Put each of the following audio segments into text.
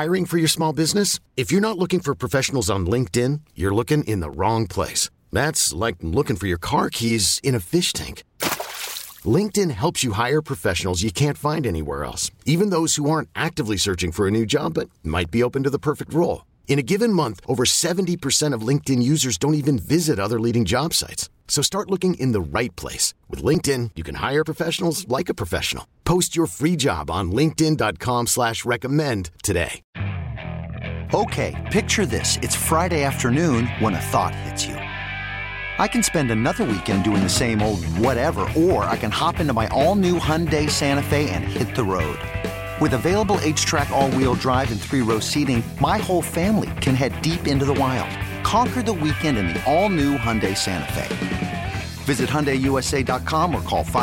Hiring for your small business? If you're not looking for professionals on LinkedIn, you're looking in the wrong place. That's like looking for your car keys in a fish tank. LinkedIn helps you hire professionals you can't find anywhere else, even those who aren't actively searching for a new job but might be open to the perfect role. In a given month, over 70% of LinkedIn users don't even visit other leading job sites. So start looking in the right place. With LinkedIn, you can hire professionals like a professional. Post your free job on linkedin.com/recommend today. Okay, picture this. It's Friday afternoon when a thought hits you. I can spend another weekend doing the same old whatever, or I can hop into my all-new Hyundai Santa Fe and hit the road. With available H-Track all-wheel drive and 3-row seating, my whole family can head deep into the wild. Conquer the weekend in the all-new Hyundai Santa Fe. Visit HyundaiUSA.com or call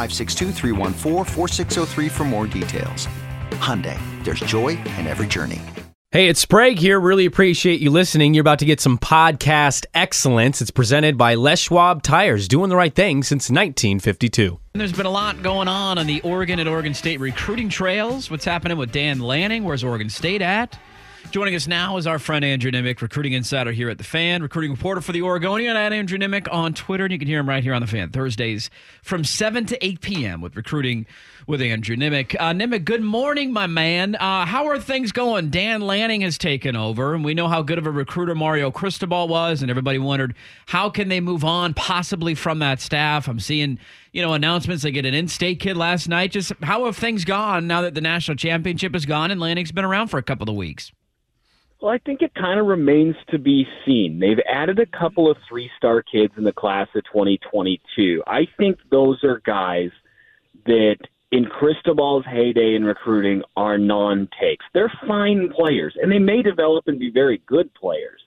562-314-4603 for more details. Hyundai, there's joy in every journey. Hey, it's Sprague here. Really appreciate you listening. You're about to get some podcast excellence. It's presented by Les Schwab Tires, doing the right thing since 1952. There's been a lot going on the Oregon and Oregon State recruiting trails. What's happening with Dan Lanning? Where's Oregon State at? Joining us now is our friend Andrew Nimick, recruiting insider here at The Fan, recruiting reporter for the Oregonian at Andrew Nimick on Twitter. And you can hear him right here on The Fan Thursdays from 7 to 8 p.m. with Recruiting with Andrew Nimick. Nimick, good morning, my man. How are things going? Dan Lanning has taken over, and we know how good of a recruiter Mario Cristobal was, and everybody wondered, how can they move on possibly from that staff? I'm seeing, announcements. They get an in-state kid last night. Just how have things gone now that the national championship is gone and Lanning's been around for a couple of weeks? Well, I think it kind of remains to be seen. They've added a couple of 3-star kids in the class of 2022. I think those are guys that in Cristobal's heyday in recruiting are non-takes. They're fine players, and they may develop and be very good players.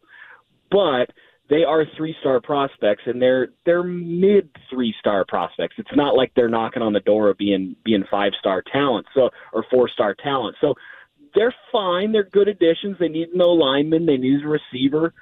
But they are 3-star prospects, and they're mid 3-star prospects. It's not like they're knocking on the door of being 5-star talent, or 4-star talent. So they're fine. They're good additions. They need no lineman. They need a receiver.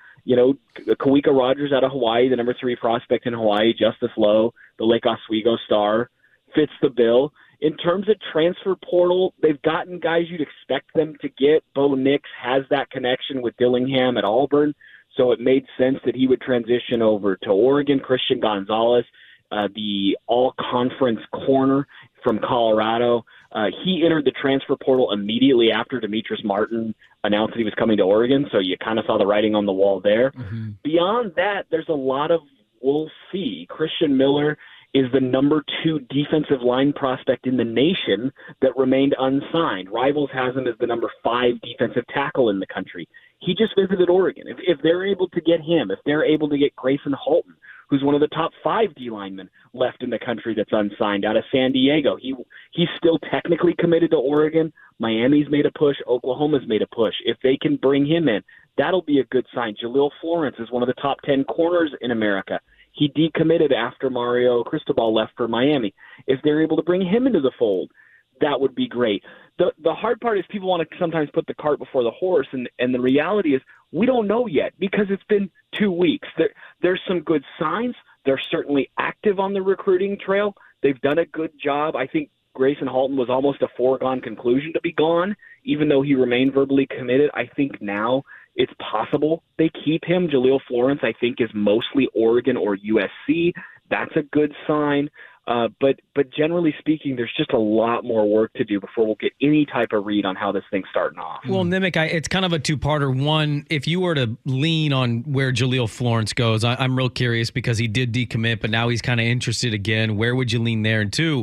Kawika Rogers out of Hawaii, the number 3 prospect in Hawaii, Justice Lowe, the Lake Oswego star, fits the bill. In terms of transfer portal, they've gotten guys you'd expect them to get. Bo Nix has that connection with Dillingham at Auburn, so it made sense that he would transition over to Oregon. Christian Gonzalez, the all-conference corner from Colorado, he entered the transfer portal immediately after Demetrius Martin announced that he was coming to Oregon, so you kind of saw the writing on the wall there. Mm-hmm. Beyond that, there's a lot of we'll see. Christian Miller is the number 2 defensive line prospect in the nation that remained unsigned. Rivals has him as the number 5 defensive tackle in the country. He just visited Oregon. If they're able to get him, if they're able to get Grayson Halton, who's one of the top 5 D linemen left in the country that's unsigned out of San Diego, he's still technically committed to Oregon. Miami's made a push. Oklahoma's made a push. If they can bring him in, that'll be a good sign. Jaleel Florence is one of the top 10 corners in America. He decommitted after Mario Cristobal left for Miami. If they're able to bring him into the fold, that would be great. The hard part is people want to sometimes put the cart before the horse, and the reality is we don't know yet because it's been 2 weeks. There's some good signs. They're certainly active on the recruiting trail. They've done a good job. I think Grayson Halton was almost a foregone conclusion to be gone, even though he remained verbally committed. I think now it's possible they keep him. Jaleel Florence, I think, is mostly Oregon or USC. That's a good sign. But generally speaking, there's just a lot more work to do before we'll get any type of read on how this thing's starting off. Well, Nimick, it's kind of a two-parter. One, if you were to lean on where Jaleel Florence goes, I'm real curious because he did decommit, but now he's kind of interested again. Where would you lean there? And two,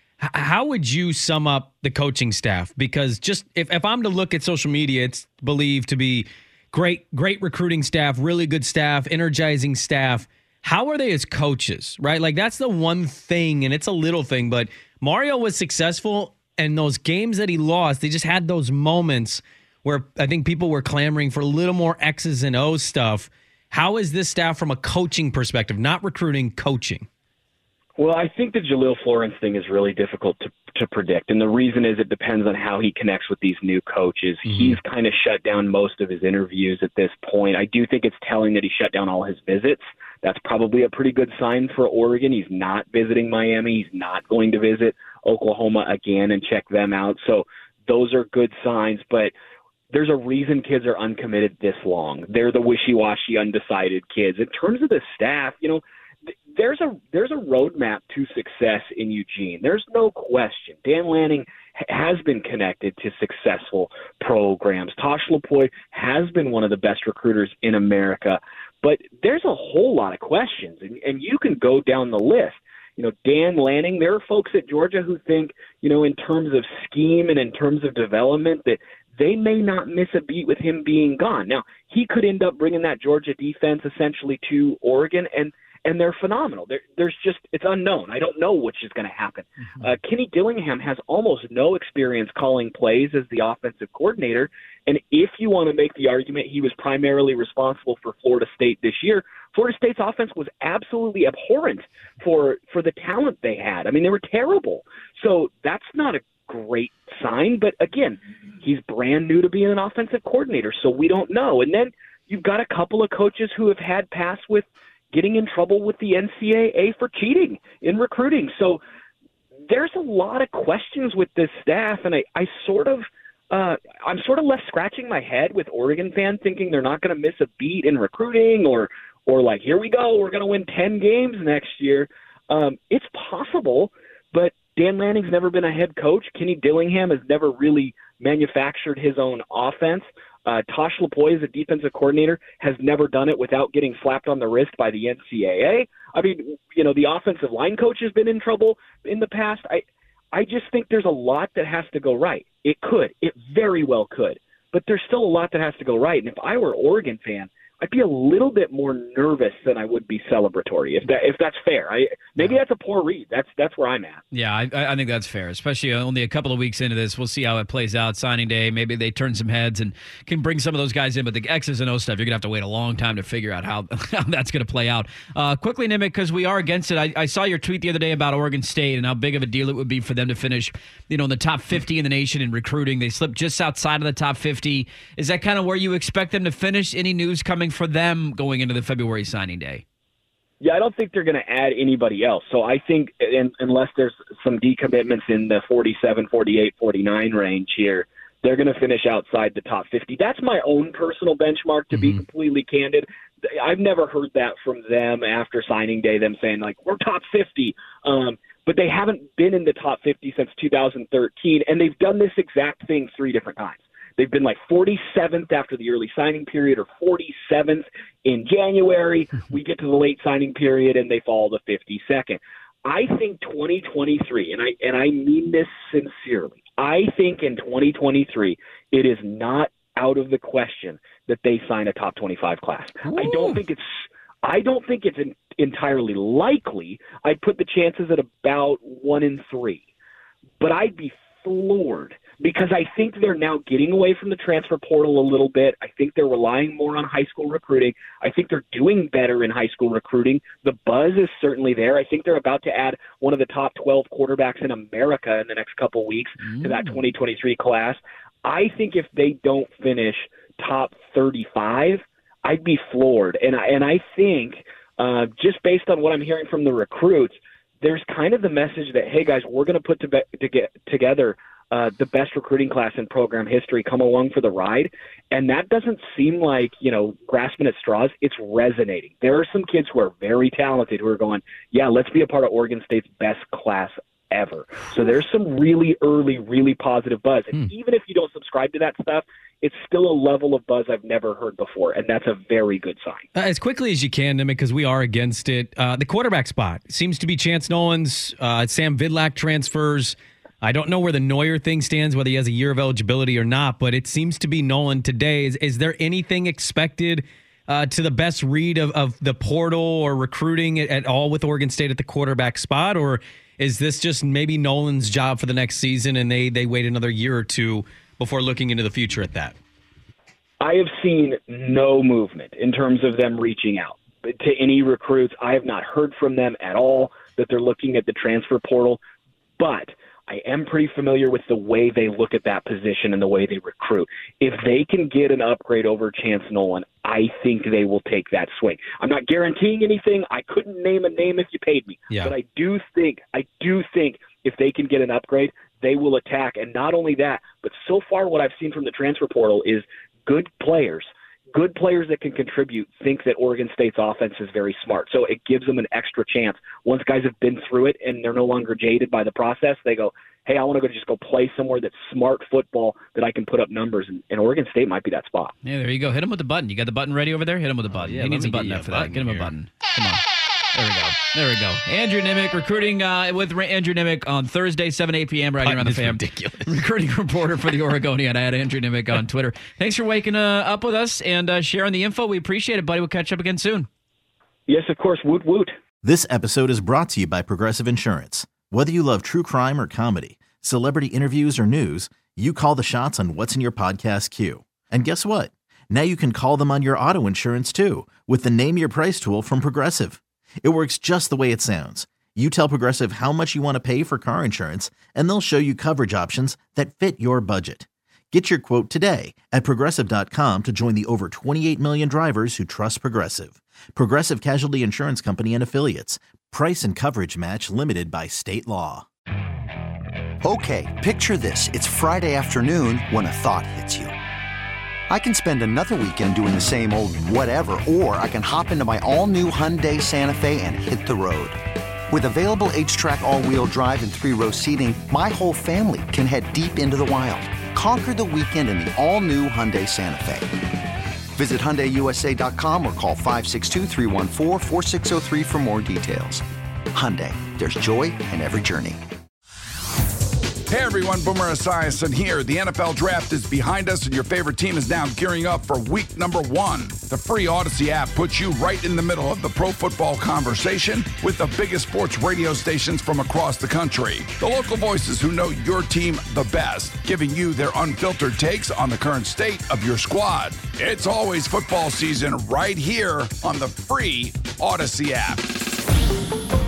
how would you sum up the coaching staff? Because just if I'm to look at social media, it's believed to be great recruiting staff, really good staff, energizing staff. How are they as coaches, right? Like, that's the one thing, and it's a little thing, but Mario was successful, and those games that he lost, they just had those moments where I think people were clamoring for a little more X's and O's stuff. How is this staff from a coaching perspective, not recruiting, coaching? Well, I think the Jaleel Florence thing is really difficult to predict, and the reason is it depends on how he connects with these new coaches. Mm-hmm. He's kind of shut down most of his interviews at this point. I do think it's telling that he shut down all his visits. That's probably a pretty good sign for Oregon. He's not visiting Miami. He's not going to visit Oklahoma again and check them out. So those are good signs. But there's a reason kids are uncommitted this long. They're the wishy-washy, undecided kids. In terms of the staff, there's a roadmap to success in Eugene. There's no question. Dan Lanning has been connected to successful programs. Tosh Lupoi has been one of the best recruiters in America. But there's a whole lot of questions, and you can go down the list. Dan Lanning, there are folks at Georgia who think, in terms of scheme and in terms of development, that they may not miss a beat with him being gone. Now, he could end up bringing that Georgia defense essentially to Oregon, and they're phenomenal. There's just, it's unknown. I don't know which is going to happen. Kenny Dillingham has almost no experience calling plays as the offensive coordinator. And if you want to make the argument he was primarily responsible for Florida State this year, Florida State's offense was absolutely abhorrent for the talent they had. I mean, they were terrible. So that's not a great sign. But again, he's brand new to being an offensive coordinator, so we don't know. And then you've got a couple of coaches who have had past with getting in trouble with the NCAA for cheating in recruiting. So there's a lot of questions with this staff, and I'm sort of left scratching my head with Oregon fans thinking they're not going to miss a beat in recruiting or like, here we go, we're going to win 10 games next year. It's possible, but Dan Lanning's never been a head coach. Kenny Dillingham has never really manufactured his own offense. Tosh Lupoi, as a defensive coordinator, has never done it without getting slapped on the wrist by the NCAA. I mean, the offensive line coach has been in trouble in the past. I just think there's a lot that has to go right. It very well could, but there's still a lot that has to go right. And if I were an Oregon fan, I'd be a little bit more nervous than I would be celebratory, if that's fair. Maybe that's a poor read. That's where I'm at. Yeah, I think that's fair, especially only a couple of weeks into this. We'll see how it plays out. Signing day, maybe they turn some heads and can bring some of those guys in, but the X's and O's stuff, you're going to have to wait a long time to figure out how that's going to play out. Quickly, Nimick, because we are against it, I saw your tweet the other day about Oregon State and how big of a deal it would be for them to finish in the top 50 in the nation in recruiting. They slipped just outside of the top 50. Is that kind of where you expect them to finish? Any news coming for them going into the February signing day? Yeah, I don't think they're going to add anybody else. So I think unless there's some decommitments in the 47, 48, 49 range here, they're going to finish outside the top 50. That's my own personal benchmark, to be completely candid. I've never heard that from them after signing day, them saying, like, we're top 50. But they haven't been in the top 50 since 2013, and they've done this exact thing 3 different times. They've been like 47th after the early signing period or 47th in January. We get to the late signing period, and they fall to 52nd. I think 2023, and I mean this sincerely, I think in 2023 it is not out of the question that they sign a top 25 class. Ooh. I don't think it's entirely likely. I'd put the chances at about 1 in 3, but I'd be floored because I think they're now getting away from the transfer portal a little bit. I think they're relying more on high school recruiting. I think they're doing better in high school recruiting. The buzz is certainly there. I think they're about to add one of the top 12 quarterbacks in America in the next couple of weeks to that 2023 class. I think if they don't finish top 35, I'd be floored. And I think just based on what I'm hearing from the recruits, there's kind of the message that, hey, guys, we're going to put together the best recruiting class in program history. Come along for the ride. And that doesn't seem like, grasping at straws. It's resonating. There are some kids who are very talented who are going, yeah, let's be a part of Oregon State's best class ever. So there's some really early, really positive buzz. And even if you don't subscribe to that stuff, it's still a level of buzz I've never heard before, and that's a very good sign. As quickly as you can, Nimick, because we are against it, the quarterback spot seems to be Chance Nolan's. Sam Vidlak transfers. I don't know where the Neuer thing stands, whether he has a year of eligibility or not, but it seems to be Nolan today. Is there anything expected to the best read of the portal or recruiting at all with Oregon State at the quarterback spot, or is this just maybe Nolan's job for the next season and they wait another year or two before looking into the future at that? I have seen no movement in terms of them reaching out to any recruits. I have not heard from them at all that they're looking at the transfer portal, but I am pretty familiar with the way they look at that position and the way they recruit. If they can get an upgrade over Chance Nolan, I think they will take that swing. I'm not guaranteeing anything. I couldn't name a name if you paid me. Yeah. But I do think if they can get an upgrade, they will attack. And not only that, but so far what I've seen from the transfer portal is good players that can contribute think that Oregon State's offense is very smart. So it gives them an extra chance. Once guys have been through it and they're no longer jaded by the process, they go, hey, I want to go play somewhere that's smart football that I can put up numbers. And Oregon State might be that spot. Yeah, there you go. Hit him with the button. You got the button ready over there? Hit him with the button. Yeah, he needs a button up for that. Get him a button. Come on. There we go. Andrew Nimick, recruiting with Andrew Nimick on Thursday, 7, 8 p.m. right here on the Fan. Ridiculous. Recruiting reporter for the Oregonian at Andrew Nimick on Twitter. Thanks for waking up with us and sharing the info. We appreciate it, buddy. We'll catch up again soon. Yes, of course. Woot, woot. This episode is brought to you by Progressive Insurance. Whether you love true crime or comedy, celebrity interviews or news, you call the shots on what's in your podcast queue. And guess what? Now you can call them on your auto insurance too with the Name Your Price tool from Progressive. It works just the way it sounds. You tell Progressive how much you want to pay for car insurance, and they'll show you coverage options that fit your budget. Get your quote today at Progressive.com to join the over 28 million drivers who trust Progressive. Progressive Casualty Insurance Company and Affiliates. Price and coverage match limited by state law. Okay, picture this. It's Friday afternoon when a thought hits you. I can spend another weekend doing the same old whatever, or I can hop into my all-new Hyundai Santa Fe and hit the road. With available H-Track all-wheel drive and 3-row seating, my whole family can head deep into the wild. Conquer the weekend in the all-new Hyundai Santa Fe. Visit HyundaiUSA.com or call 562-314-4603 for more details. Hyundai, there's joy in every journey. Hey everyone, Boomer Esiason here. The NFL Draft is behind us and your favorite team is now gearing up for week number 1. The free Odyssey app puts you right in the middle of the pro football conversation with the biggest sports radio stations from across the country. The local voices who know your team the best, giving you their unfiltered takes on the current state of your squad. It's always football season right here on the free Odyssey app.